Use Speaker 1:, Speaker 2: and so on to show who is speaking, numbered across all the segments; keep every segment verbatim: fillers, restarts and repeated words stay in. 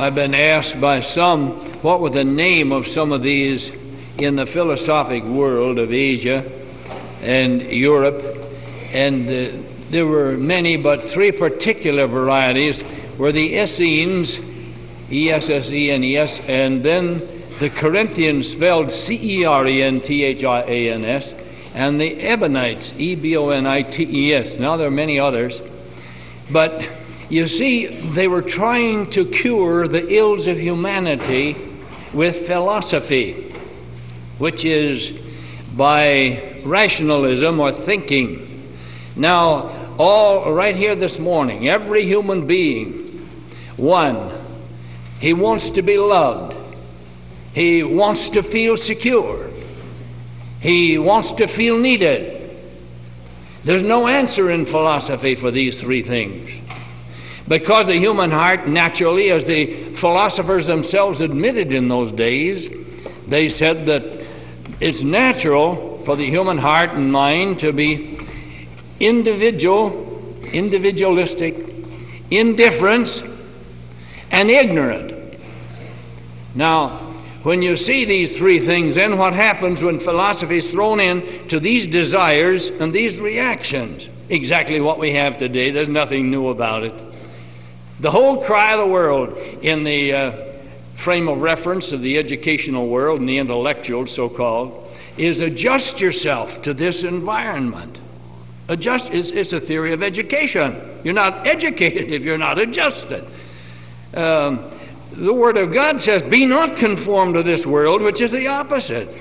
Speaker 1: I've been asked by some what were the name of some of these in the philosophic world of Asia and Europe, and uh, there were many, but three particular varieties were the Essenes, E S S E N E S, and then the Corinthians, spelled C E R E N T H I A N S, and the Ebonites, E B O N I T E S. Now there are many others, but you see, they were trying to cure the ills of humanity with philosophy, which is by rationalism or thinking. Now, all right here this morning, every human being, one, he wants to be loved. He wants to feel secure. He wants to feel needed. There's no answer in philosophy for these three things. Because the human heart, naturally, as the philosophers themselves admitted in those days, they said that it's natural for the human heart and mind to be individual, individualistic, indifferent, and ignorant. Now, when you see these three things, then what happens when philosophy is thrown in to these desires and these reactions? Exactly what we have today. There's nothing new about it. The whole cry of the world in the uh, frame of reference of the educational world and the intellectual so-called is adjust yourself to this environment. Adjust is it's a theory of education. You're not educated if you're not adjusted. Um, the Word of God says, be not conformed to this world, which is the opposite.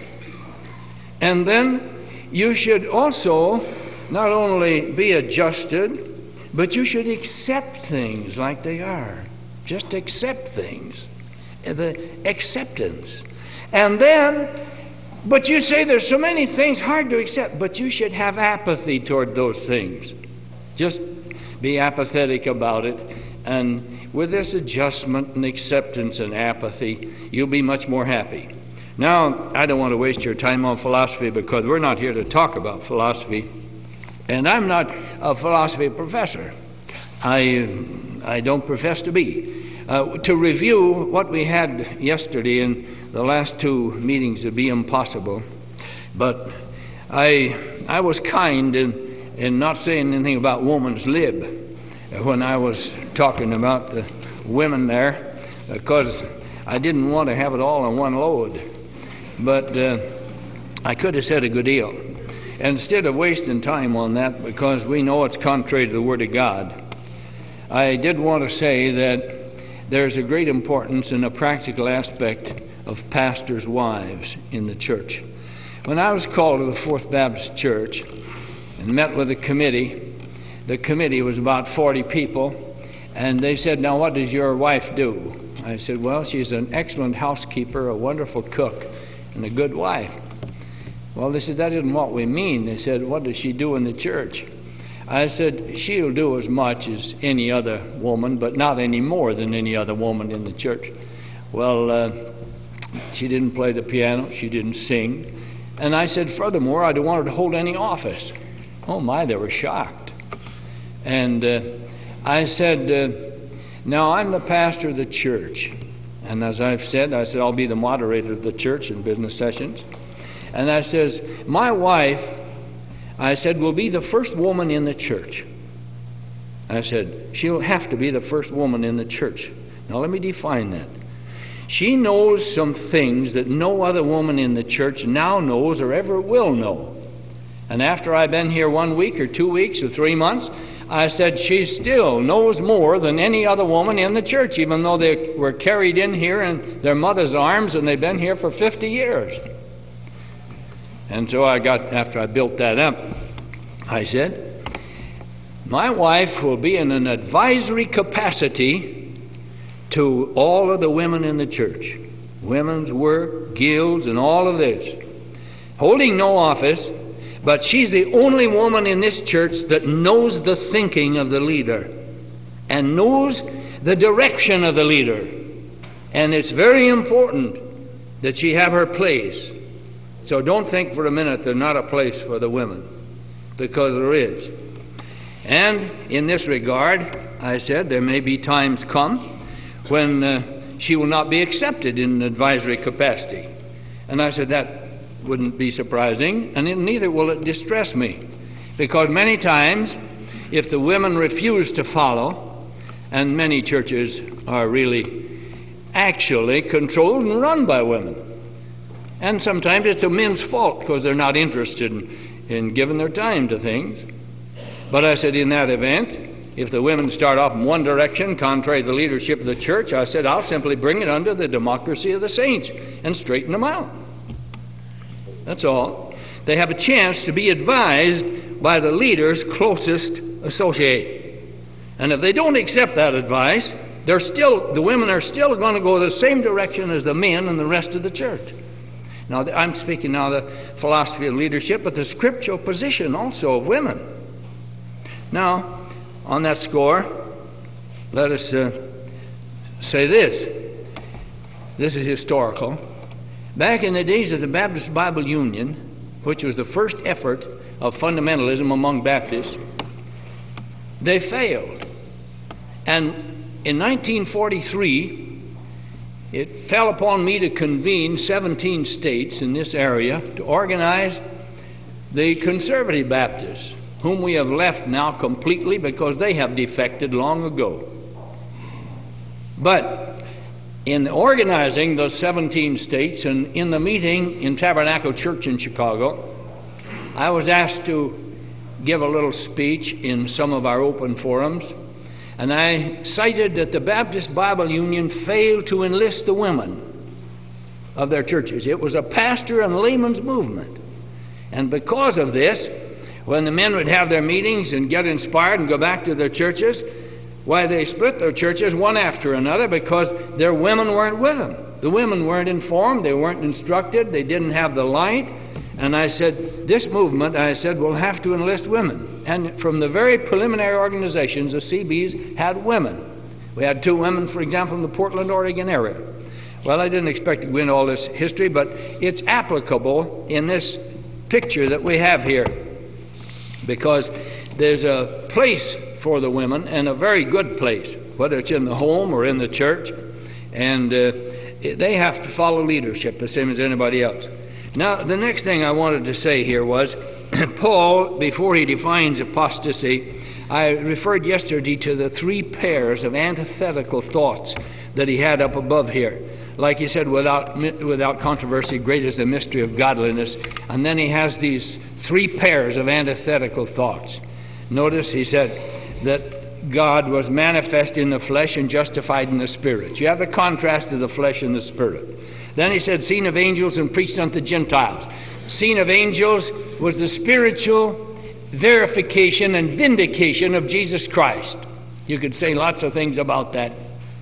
Speaker 1: And then you should also not only be adjusted, but you should accept things like they are. Just accept things. The acceptance. And then, but you say there's so many things hard to accept, but you should have apathy toward those things. Just be apathetic about it. And with this adjustment and acceptance and apathy, you'll be much more happy. Now, I don't want to waste your time on philosophy because we're not here to talk about philosophy. And I'm not a philosophy professor. I, I don't profess to be. Uh, to review what we had yesterday in the last two meetings would be impossible. But I, I was kind in, in not saying anything about woman's lib when I was talking about the women there, because I didn't want to have it all on one load. But uh, I could have said a good deal. And instead of wasting time on that, because we know it's contrary to the Word of God, I did want to say that there's a great importance in a practical aspect of pastors' wives in the church. When I was called to the Fourth Baptist Church and met with a committee, the committee was about forty people, and they said, now what does your wife do? I said, well, she's an excellent housekeeper, a wonderful cook, and a good wife. Well, they said, that isn't what we mean. They said, what does she do in the church? I said, she'll do as much as any other woman, but not any more than any other woman in the church. Well, uh, she didn't play the piano, she didn't sing. And I said, furthermore, I don't want her to hold any office. Oh my, they were shocked. And uh, I said, uh, now I'm the pastor of the church. And as I've said, I said, I'll be the moderator of the church in business sessions. And I says, my wife, I said, will be the first woman in the church. I said, she'll have to be the first woman in the church. Now let me define that. She knows some things that no other woman in the church now knows or ever will know. And after I've been here one week or two weeks or three months, I said, she still knows more than any other woman in the church, even though they were carried in here in their mother's arms and they've been here for fifty years. And so I got, after I built that up, I said, my wife will be in an advisory capacity to all of the women in the church. Women's work, guilds, and all of this. Holding no office, but she's the only woman in this church that knows the thinking of the leader and knows the direction of the leader. And it's very important that she have her place. So don't think for a minute there's not a place for the women, because there is. And in this regard, I said, there may be times come when uh, she will not be accepted in an advisory capacity. And I said, that wouldn't be surprising, and neither will it distress me, because many times, if the women refuse to follow, and many churches are really actually controlled and run by women, and sometimes it's a men's fault because they're not interested in, in giving their time to things. But I said, in that event, if the women start off in one direction, contrary to the leadership of the church, I said, I'll simply bring it under the democracy of the saints and straighten them out. That's all. They have a chance to be advised by the leader's closest associate. And if they don't accept that advice, they're still, the women are still going to go the same direction as the men and the rest of the church. Now, I'm speaking now the philosophy of leadership, but the scriptural position also of women. Now, on that score, let us uh, say this. This is historical. Back in the days of the Baptist Bible Union, which was the first effort of fundamentalism among Baptists, they failed. And in nineteen forty-three, it fell upon me to convene seventeen states in this area to organize the conservative Baptists, whom we have left now completely because they have defected long ago. But in organizing those seventeen states and in the meeting in Tabernacle Church in Chicago, I was asked to give a little speech in some of our open forums, and I cited that the Baptist Bible Union failed to enlist the women of their churches. It was a pastor and layman's movement. And because of this, when the men would have their meetings and get inspired and go back to their churches, why, they split their churches one after another because their women weren't with them. The women weren't informed, they weren't instructed, they didn't have the light. And I said, this movement, I said, will have to enlist women. And from the very preliminary organizations, the C Bs had women. We had two women, for example, in the Portland, Oregon area. Well, I didn't expect to go into all this history, but it's applicable in this picture that we have here, because there's a place for the women, and a very good place, whether it's in the home or in the church, and uh, they have to follow leadership the same as anybody else. Now, the next thing I wanted to say here was, Paul, before he defines apostasy, I referred yesterday to the three pairs of antithetical thoughts that he had up above here. Like he said, without, without controversy, great is the mystery of godliness. And then he has these three pairs of antithetical thoughts. Notice he said that God was manifest in the flesh and justified in the spirit. You have the contrast of the flesh and the spirit. Then he said, seen of angels and preached unto Gentiles. Seen of angels was the spiritual verification and vindication of Jesus Christ. You could say lots of things about that.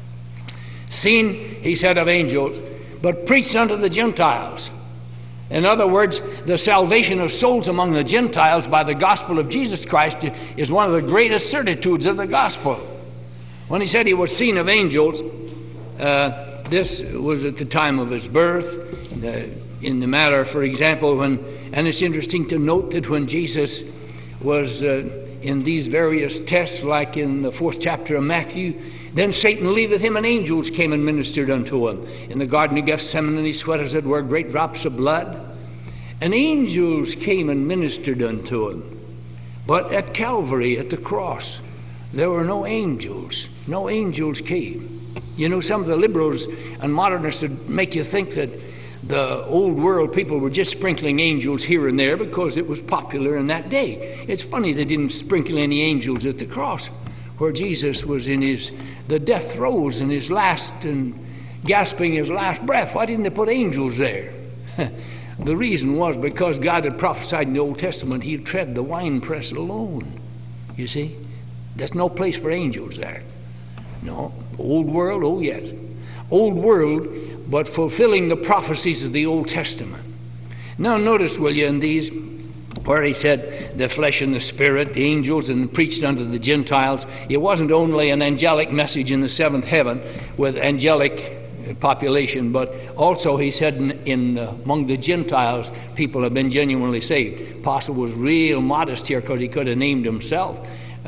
Speaker 1: Seen, he said, of angels, but preached unto the Gentiles. In other words, the salvation of souls among the Gentiles by the gospel of Jesus Christ is one of the greatest certitudes of the gospel. When he said he was seen of angels, uh, this was at the time of his birth. The, in the matter, for example, when, and it's interesting to note that when Jesus was uh, in these various tests, like in the fourth chapter of Matthew, then Satan leaveth him, and angels came and ministered unto him. In the Garden of Gethsemane, he sweat, as it were, great drops of blood. And angels came and ministered unto him. But at Calvary, at the cross, there were no angels. No angels came. You know, some of the liberals and modernists would make you think that the old world people were just sprinkling angels here and there because it was popular in that day. It's funny they didn't sprinkle any angels at the cross, where Jesus was in his the death throes and his last and gasping his last breath. Why didn't they put angels there? The reason was because God had prophesied in the Old Testament he'd tread the winepress alone. You see, there's no place for angels there. No, old world, oh yes, old world, but fulfilling the prophecies of the Old Testament. Now notice, will you, in these, where he said the flesh and the spirit, the angels, and preached unto the Gentiles, it wasn't only an angelic message in the seventh heaven with angelic population, but also he said in, in uh, among the Gentiles, people have been genuinely saved. Apostle was real modest here because he could have named himself.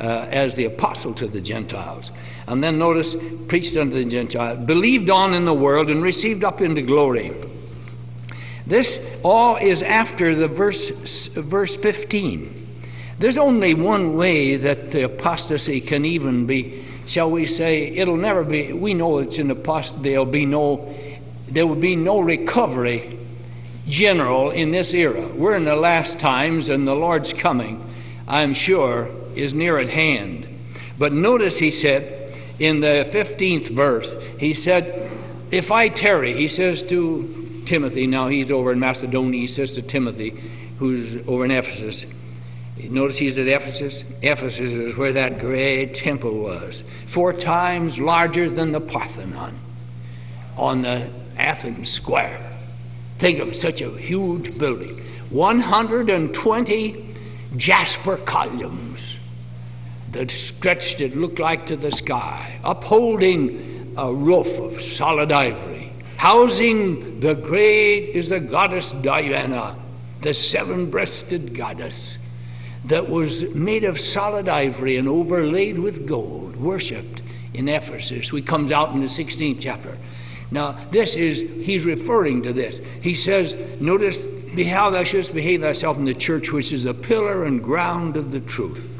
Speaker 1: uh, as the apostle to the Gentiles. And then notice, preached unto the Gentiles, believed on in the world, and received up into glory. This all is after the verse, verse fifteen. There's only one way that the apostasy can even be, shall we say, it'll never be, we know it's an apostasy, there'll be no, there will be no recovery general in this era. We're in the last times, and the Lord's coming, I'm sure, is near at hand. But notice he said in the fifteenth verse, he said, if I tarry, he says to Timothy, now he's over in Macedonia, he says to Timothy, who's over in Ephesus. Notice he's at Ephesus. Ephesus is where that great temple was, four times larger than the Parthenon on the Athens Square. Think of such a huge building. one hundred twenty jasper columns that stretched, it looked like, to the sky, upholding a roof of solid ivory. Housing the great is the goddess Diana, the seven-breasted goddess, that was made of solid ivory and overlaid with gold, worshipped in Ephesus. We comes out in the sixteenth chapter. Now, this is, he's referring to this. He says, notice how thou shouldst behave thyself in the church, which is the pillar and ground of the truth.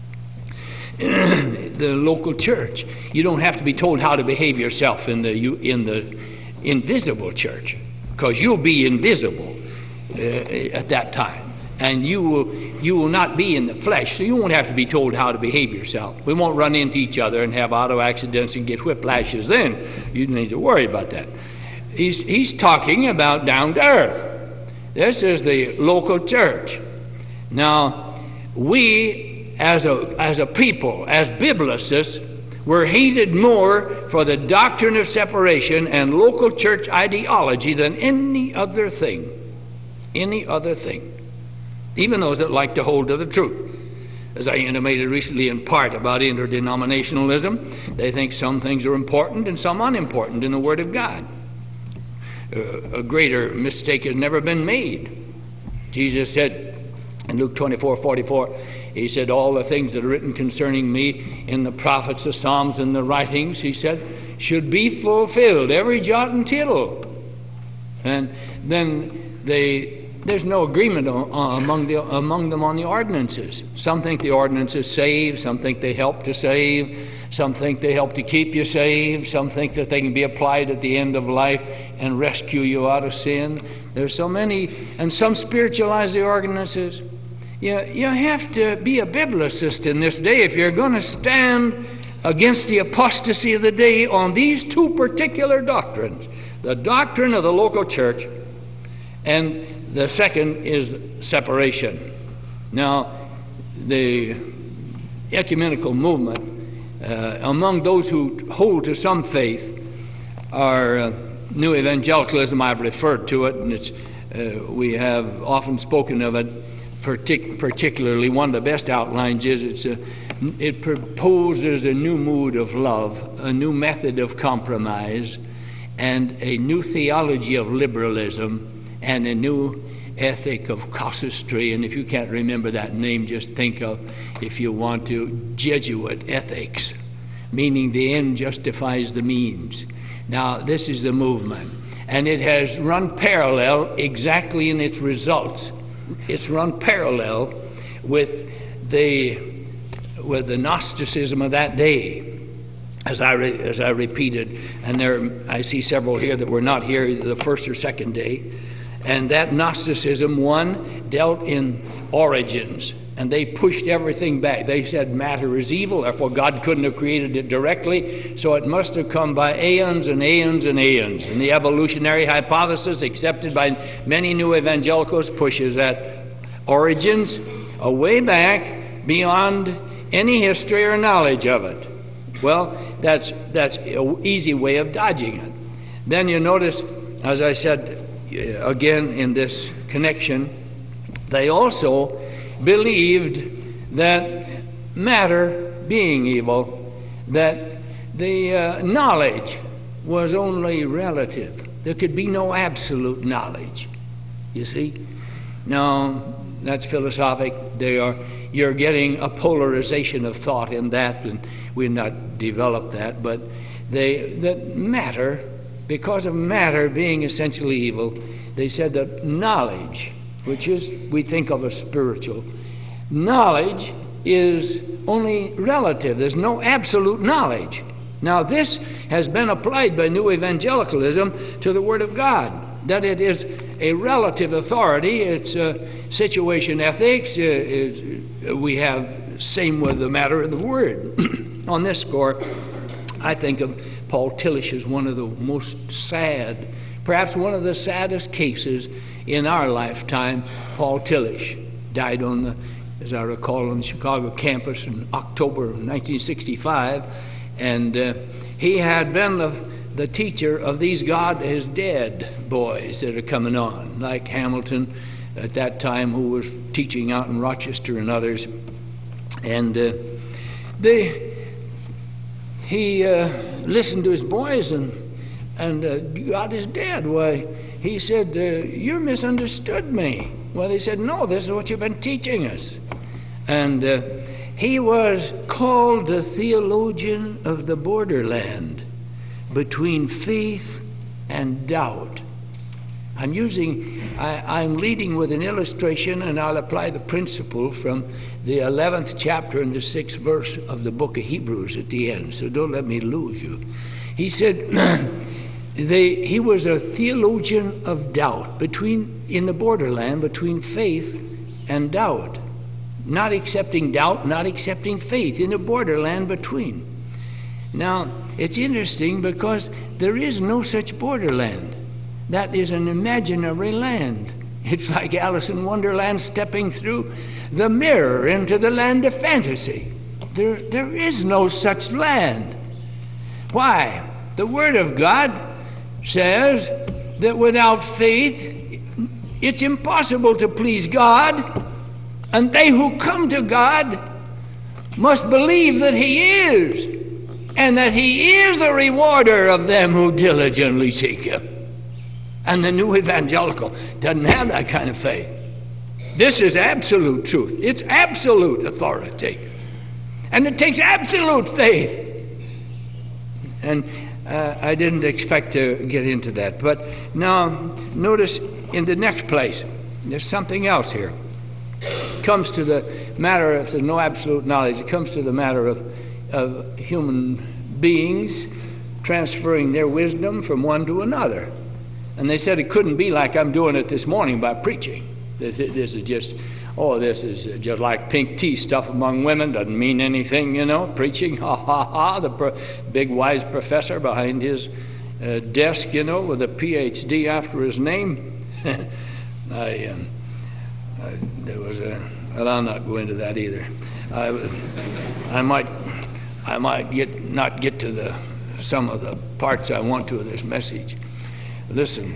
Speaker 1: The local church. You don't have to be told how to behave yourself in the, in the invisible church, because you'll be invisible uh, at that time. And you will, you will not be in the flesh, so you won't have to be told how to behave yourself. We won't run into each other and have auto accidents and get whiplashes then. You don't need to worry about that. He's, he's talking about down to earth. This is the local church. Now, we as a, as a people, as biblicists, were hated more for the doctrine of separation and local church ideology than any other thing. Any other thing. Even those that like to hold to the truth. As I intimated recently in part about interdenominationalism, they think some things are important and some unimportant in the Word of God. Uh, a greater mistake has never been made. Jesus said in Luke twenty-four forty-four, he said, all the things that are written concerning me in the prophets, the Psalms, and the writings, he said, should be fulfilled, every jot and tittle. And then they... There's no agreement among, the, among them on the ordinances. Some think the ordinances save, some think they help to save, some think they help to keep you saved, some think that they can be applied at the end of life and rescue you out of sin. There's so many, and some spiritualize the ordinances. You, you have to be a biblicist in this day if you're going to stand against the apostasy of the day on these two particular doctrines. The doctrine of the local church, and the second is separation. Now, the ecumenical movement, uh, among those who hold to some faith, are uh, New Evangelicalism. I've referred to it, and it's, uh, we have often spoken of it. Partic- particularly, one of the best outlines is it's a, it proposes a new mood of love, a new method of compromise, and a new theology of liberalism, and a new ethic of casuistry. And if you can't remember that name, just think of, if you want to, Jesuit ethics, meaning the end justifies the means. Now, this is the movement, and it has run parallel exactly in its results. It's run parallel with the with the Gnosticism of that day, as I re, as I repeated. And there, I see several here that were not here either the first or second day. And that Gnosticism, one, dealt in origins, and they pushed everything back. They said matter is evil, therefore God couldn't have created it directly, so it must have come by aeons and aeons and aeons. And the evolutionary hypothesis, accepted by many new evangelicals, pushes that origins a way back beyond any history or knowledge of it. Well, that's that's an easy way of dodging it. Then you notice, as I said, again in this connection, they also believed that matter being evil, that the uh, knowledge was only relative. There could be no absolute knowledge, you see. Now, That's philosophic. They are, you're getting a polarization of thought in that, and we've not developed that. But they, that matter, because of matter being essentially evil, they said that knowledge, which is, we think of as spiritual, knowledge is only relative. There's no absolute knowledge. Now, this has been applied by New Evangelicalism to the Word of God, that it is a relative authority. It's uh, situation ethics. Uh, is, we have same with the matter of the Word. On this score, I think of Paul Tillich as one of the most sad, perhaps one of the saddest cases in our lifetime. Paul Tillich died on the, as I recall, on the Chicago campus in October of nineteen sixty-five, and uh, he had been the, the teacher of these God is Dead boys that are coming on, like Hamilton at that time, who was teaching out in Rochester and others. And uh, they, he uh, listened to his boys, and, and uh, God is dead. Why, he said, uh, you misunderstood me. Well, they said, no, this is what you've been teaching us. And uh, he was called the theologian of the borderland between faith and doubt. I'm using, I, I'm leading with an illustration, and I'll apply the principle from the eleventh chapter and the sixth verse of the book of Hebrews at the end, so don't let me lose you. He said, they, he was a theologian of doubt, between in the borderland between faith and doubt. Not accepting doubt, not accepting faith, in the borderland between. Now, it's interesting because there is no such borderland. That is an imaginary land. It's like Alice in Wonderland stepping through the mirror into the land of fantasy. There, there is no such land. Why? The Word of God says that without faith, it's impossible to please God. And they who come to God must believe that He is, and that He is a rewarder of them who diligently seek Him. And the New Evangelical doesn't have that kind of faith. This is absolute truth. It's absolute authority. And it takes absolute faith. And uh, I didn't expect to get into that. But now, notice in the next place, there's something else here. It comes to the matter, if there's no absolute knowledge, it comes to the matter of, of human beings transferring their wisdom from one to another. And they said it couldn't be like I'm doing it this morning by preaching. This, this is just, oh, this is just like pink tea stuff among women, doesn't mean anything, you know, preaching, ha, ha, ha, the pro- big wise professor behind his uh, desk, you know, with a P H D after his name. I... Um, Uh, there was a, well, I'll not go into that either. I, I might, I might get not get to the some of the parts I want to of this message. Listen,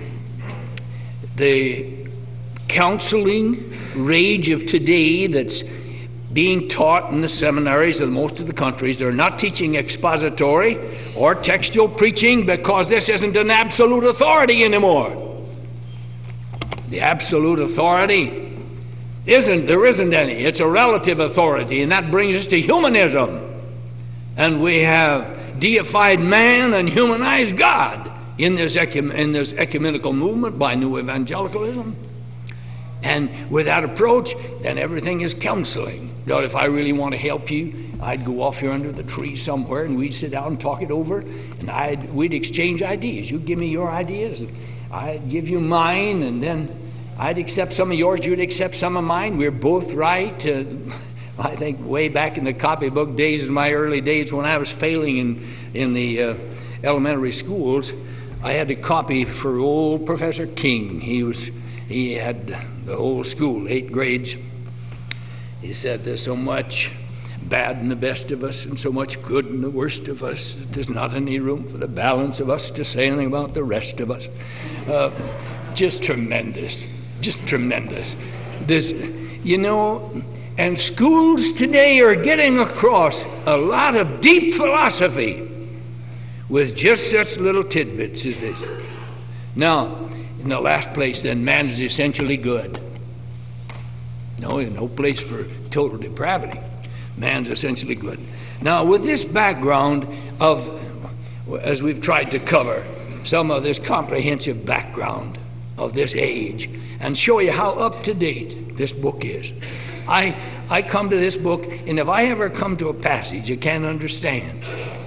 Speaker 1: the counseling rage of today that's being taught in the seminaries of most of the countries, they're not teaching expository or textual preaching because this isn't an absolute authority anymore. The absolute authority Isn't, there isn't any. It's a relative authority, and that brings us to humanism. And we have deified man and humanized God in this, ecum, in this ecumenical movement by New Evangelicalism. And with that approach, then everything is counseling. Now, if I really want to help you, I'd go off here under the tree somewhere, and we'd sit down and talk it over, and I'd, we'd exchange ideas. You'd give me your ideas, and I'd give you mine, and then I'd accept some of yours, you'd accept some of mine. We're both right. Uh, I think way back in the copybook days, in my early days when I was failing in, in the uh, elementary schools, I had to copy for old Professor King. He was, he had the whole school, eight grades. He said there's so much bad in the best of us and so much good in the worst of us that there's not any room for the balance of us to say anything about the rest of us. Uh, just tremendous. Just tremendous. This, you know, and schools today are getting across a lot of deep philosophy with just such little tidbits as this. Now, in the last place, then, man is essentially good. No, no place for total depravity. Man's essentially good. Now, with this background of, as we've tried to cover, some of this comprehensive background of this age and show you how up to date this book is. I, I come to this book, and if I ever come to a passage I can't understand,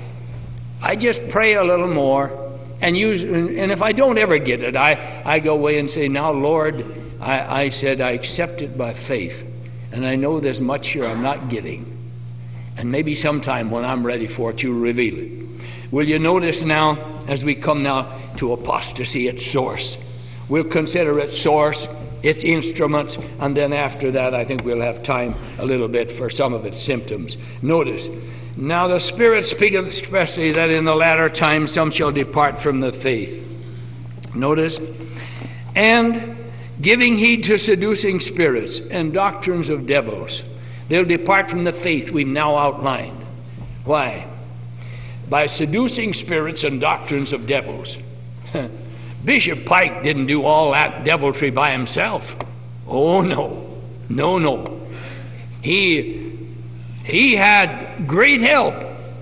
Speaker 1: I just pray a little more and use, and if I don't ever get it, I, I go away and say, now, Lord, I, I said I accept it by faith, and I know there's much here I'm not getting, and maybe sometime when I'm ready for it, you'll reveal it. Will you notice now, as we come now to apostasy, its source? We'll consider its source, its instruments, and then after that I think we'll have time a little bit for some of its symptoms. Notice, now the Spirit speaketh expressly that in the latter time some shall depart from the faith. Notice, and giving heed to seducing spirits and doctrines of devils. They'll depart from the faith we've now outlined. Why? By seducing spirits and doctrines of devils. Bishop Pike didn't do all that deviltry by himself. Oh, no. No, no. He, he had great help.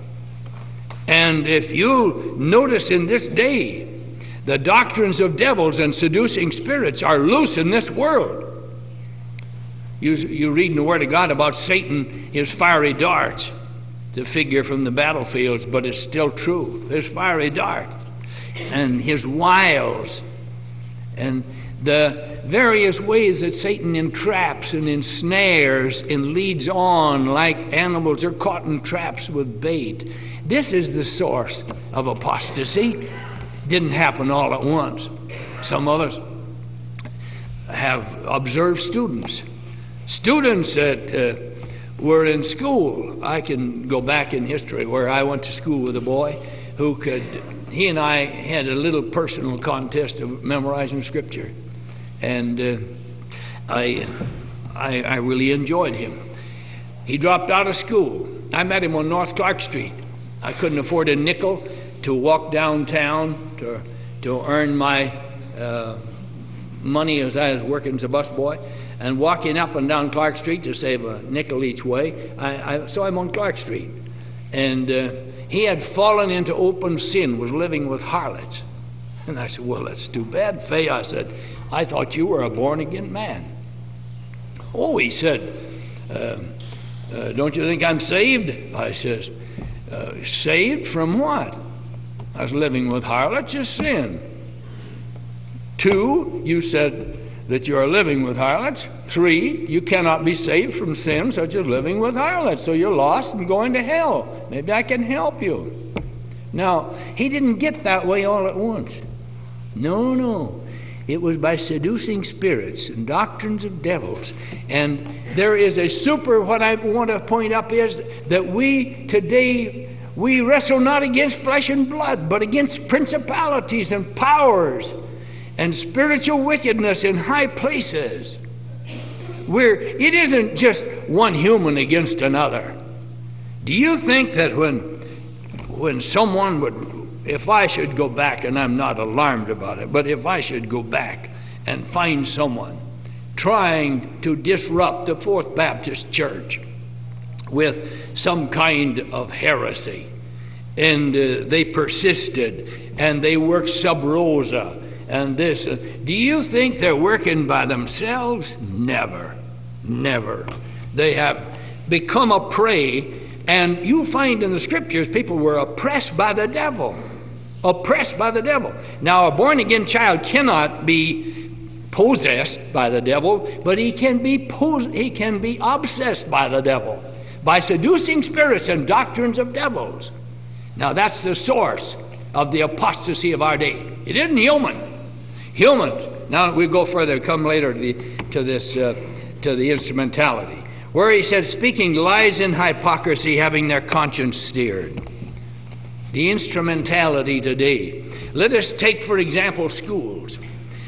Speaker 1: And if you'll notice in this day, the doctrines of devils and seducing spirits are loose in this world. You, you read in the Word of God about Satan, his fiery darts. It's a figure from the battlefields, but it's still true. His fiery dart and his wiles and the various ways that Satan entraps and ensnares and leads on like animals are caught in traps with bait. This is the source of apostasy. Didn't happen all at once. Some others have observed students. Students that uh, were in school. I can go back in history where I went to school with a boy who could, he and I had a little personal contest of memorizing scripture. And uh, I, I, I really enjoyed him. He dropped out of school. I met him on North Clark Street. I couldn't afford a nickel to walk downtown to, to earn my uh, money as I was working as a busboy. And walking up and down Clark Street to save a nickel each way, I, I saw him on Clark Street. And uh, he had fallen into open sin, was living with harlots. And I said, well, that's too bad, Fay. I said, I thought you were a born-again man. Oh, he said, uh, uh, don't you think I'm saved? I says, uh, saved from what? I was living with harlots, is sin. Two, you said that you are living with harlots. Three, you cannot be saved from sin such as living with harlots, so you're lost and going to hell. Maybe I can help you. Now, he didn't get that way all at once. No, no. It was by seducing spirits and doctrines of devils. And there is a super, what I want to point up is that we today, we wrestle not against flesh and blood, but against principalities and powers and spiritual wickedness in high places, where it isn't just one human against another. Do you think that when, when someone would, if I should go back, and I'm not alarmed about it, but if I should go back and find someone trying to disrupt the Fourth Baptist Church with some kind of heresy, and uh, they persisted, and they worked sub rosa, and this, uh, do you think they're working by themselves? Never, never. They have become a prey, and you find in the scriptures people were oppressed by the devil, oppressed by the devil. Now, a born-again child cannot be possessed by the devil, but he can be pos- he can be obsessed by the devil, by seducing spirits and doctrines of devils. Now, that's the source of the apostasy of our day. It isn't human. Humans. Now we go further. Come later to the to this uh, to the instrumentality, where he said, speaking lies in hypocrisy, having their conscience steered. The instrumentality today. Let us take, for example, schools.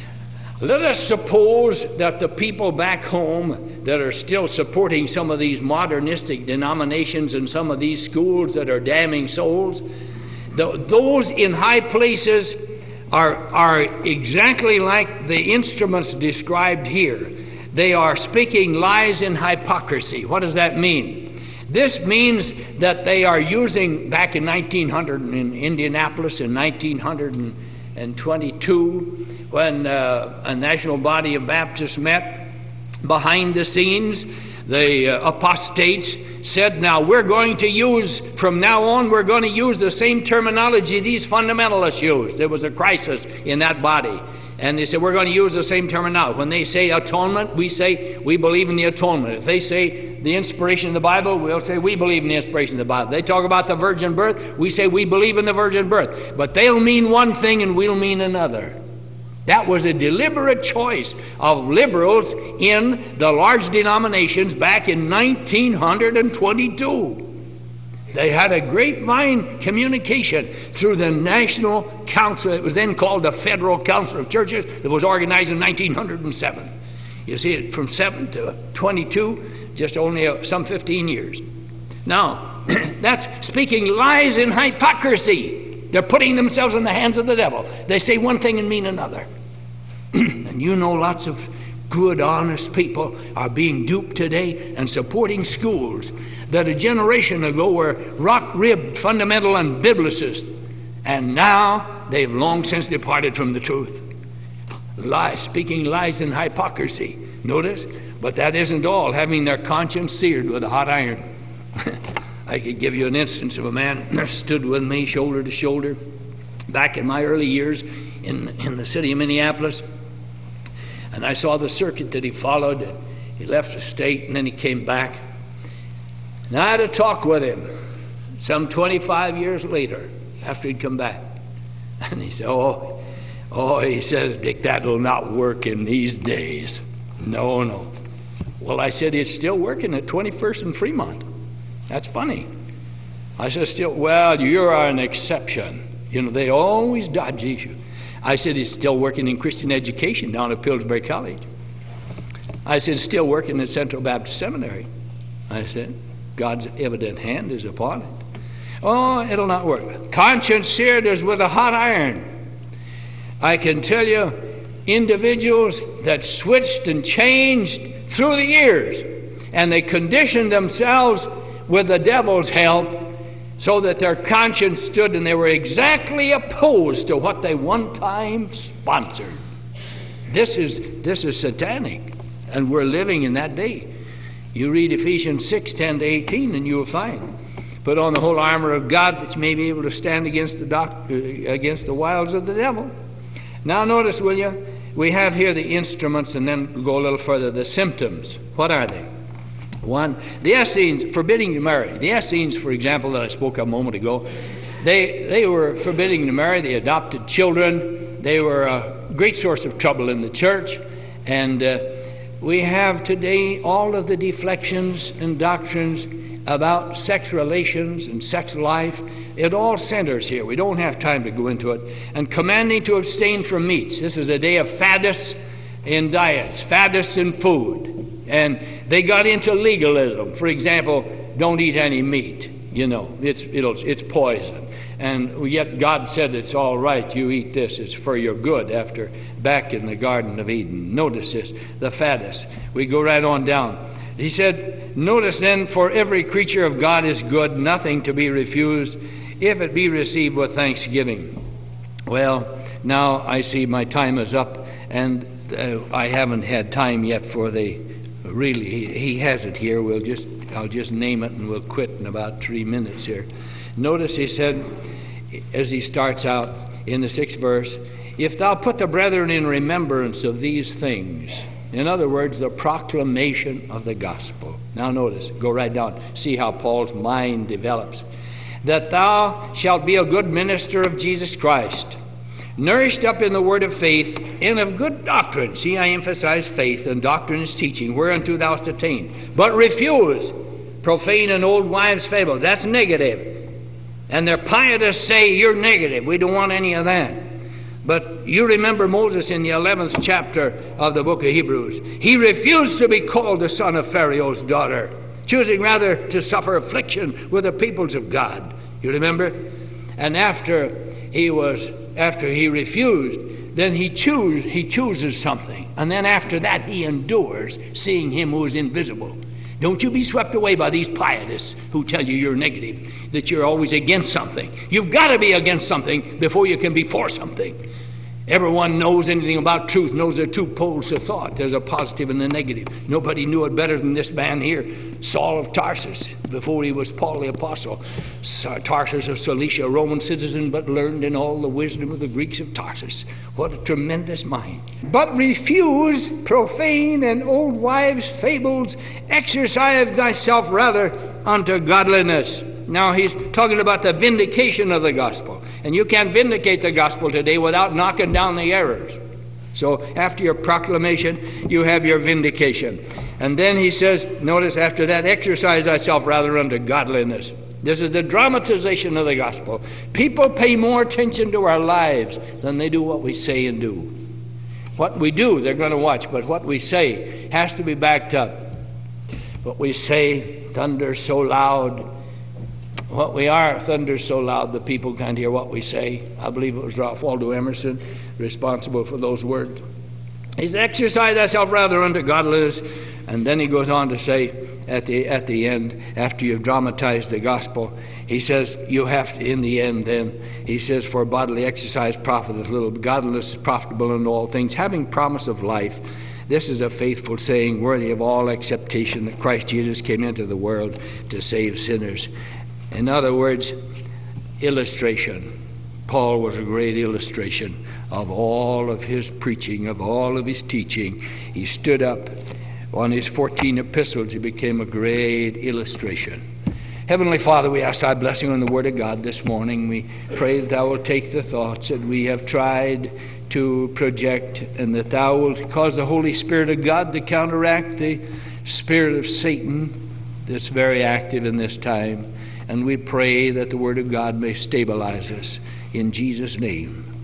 Speaker 1: Let us suppose that the people back home that are still supporting some of these modernistic denominations and some of these schools that are damning souls, the, those in high places are, are exactly like the instruments described here. They are speaking lies in hypocrisy. What does that mean? This means that they are using, back in nineteen hundred in Indianapolis in nineteen twenty-two, when uh, a national body of Baptists met, behind the scenes, the uh, apostates said, now we're going to use, from now on, we're going to use the same terminology these fundamentalists used. There was a crisis in that body. And they said, we're going to use the same terminology. When they say atonement, we say we believe in the atonement. If they say the inspiration of the Bible, we'll say we believe in the inspiration of the Bible. They talk about the virgin birth, we say we believe in the virgin birth. But they'll mean one thing and we'll mean another. That was a deliberate choice of liberals in the large denominations back in nineteen twenty-two. They had a grapevine communication through the National Council. It was then called the Federal Council of Churches. It was organized in nineteen oh seven. You see, from seven to twenty-two, just only uh, some fifteen years. Now, that's speaking lies in hypocrisy. They're putting themselves in the hands of the devil. They say one thing and mean another. And you know lots of good, honest people are being duped today and supporting schools that a generation ago were rock-ribbed fundamental and biblicists, and now they've long since departed from the truth. Lies, speaking lies in hypocrisy. Notice? But that isn't all, having their conscience seared with a hot iron. I could give you an instance of a man that stood with me shoulder to shoulder back in my early years in, in the city of Minneapolis. And I saw the circuit that he followed. And he left the state and then he came back. And I had a talk with him some twenty-five years later after he'd come back. And he said, oh, oh, he says, Dick, that'll not work in these days. No, no. Well, I said, it's still working at twenty-first and Fremont. That's funny. I said, still, well, you're an exception. You know, they always dodge you. I said, it's still working in Christian education down at Pillsbury College. I said, it's still working at Central Baptist Seminary. I said, God's evident hand is upon it. Oh, it'll not work. Conscience seared is with a hot iron. I can tell you, individuals that switched and changed through the years, and they conditioned themselves with the devil's help so that their conscience stood and they were exactly opposed to what they one time sponsored. This is, this is satanic, and we're living in that day. You read Ephesians six, ten to eighteen, and you'll find, put on the whole armor of God that you may be able to stand against the, doc- against the wiles of the devil. Now notice, will you, we have here the instruments, and then go a little further, the symptoms. What are they? One, the Essenes forbidding to marry. The Essenes, for example, that I spoke of a moment ago, they, they were forbidding to marry. They adopted children. They were a great source of trouble in the church. And uh, we have today all of the deflections and doctrines about sex relations and sex life. It all centers here. We don't have time to go into it. And commanding to abstain from meats. This is a day of faddists in diets, faddists in food. And they got into legalism. For example, don't eat any meat. You know, it's, it'll, it's poison. And yet God said it's all right, you eat this, it's for your good, after back in the Garden of Eden. Notice this, the faddists. We go right on down. He said, notice then, for every creature of God is good, nothing to be refused, if it be received with thanksgiving. Well, now I see my time is up, and uh, I haven't had time yet for the Really, he, he has it here. We'll just, I'll just name it and we'll quit in about three minutes here. Notice he said, as he starts out in the sixth verse, if thou put the brethren in remembrance of these things. In other words, the proclamation of the gospel. Now notice, go right down, see how Paul's mind develops. That thou shalt be a good minister of Jesus Christ, nourished up in the word of faith and of good doctrine. See, I emphasize faith, and doctrine is teaching, whereunto thou hast attained. But refuse profane and old wives' fables. That's negative. And their pietists say you're negative. We don't want any of that. But you remember Moses in the eleventh chapter of the book of Hebrews. He refused to be called the son of Pharaoh's daughter, choosing rather to suffer affliction with the peoples of God. You remember? And after he was After he refused, then he choose he chooses something, and then after that he endures seeing him who is invisible. Don't you be swept away by these pietists who tell you you're negative, that you're always against something. You've got to be against something before you can be for something. Everyone knows anything about truth, knows there are two poles to thought. There's a positive and a negative. Nobody knew it better than this man here, Saul of Tarsus, before he was Paul the Apostle. Tarsus of Cilicia, a Roman citizen, but learned in all the wisdom of the Greeks of Tarsus. What a tremendous mind. But refuse profane and old wives' fables. Exercise thyself rather unto godliness. Now he's talking about the vindication of the gospel. And you can't vindicate the gospel today without knocking down the errors. So after your proclamation, you have your vindication. And then he says, notice after that, exercise thyself rather unto godliness. This is the dramatization of the gospel. People pay more attention to our lives than they do what we say and do. What we do, they're going to watch, but what we say has to be backed up. What we say thunders so loud. What we are thunders so loud that people can't hear what we say. I believe it was Ralph Waldo Emerson responsible for those words. He's exercise thyself rather unto godliness. And then he goes on to say at the at the end, after you've dramatized the gospel, he says you have to, in the end then, he says, for bodily exercise profiteth little, godliness is profitable in all things, having promise of life. This is a faithful saying, worthy of all acceptation, that Christ Jesus came into the world to save sinners. In other words, illustration. Paul was a great illustration of all of his preaching, of all of his teaching. He stood up on his fourteen epistles. He became a great illustration. Heavenly Father, we ask thy blessing on the word of God this morning. We pray that thou wilt take the thoughts that we have tried to project, and that thou wilt cause the Holy Spirit of God to counteract the spirit of Satan that's very active in this time. And we pray that the word of God may stabilize us. In Jesus' name.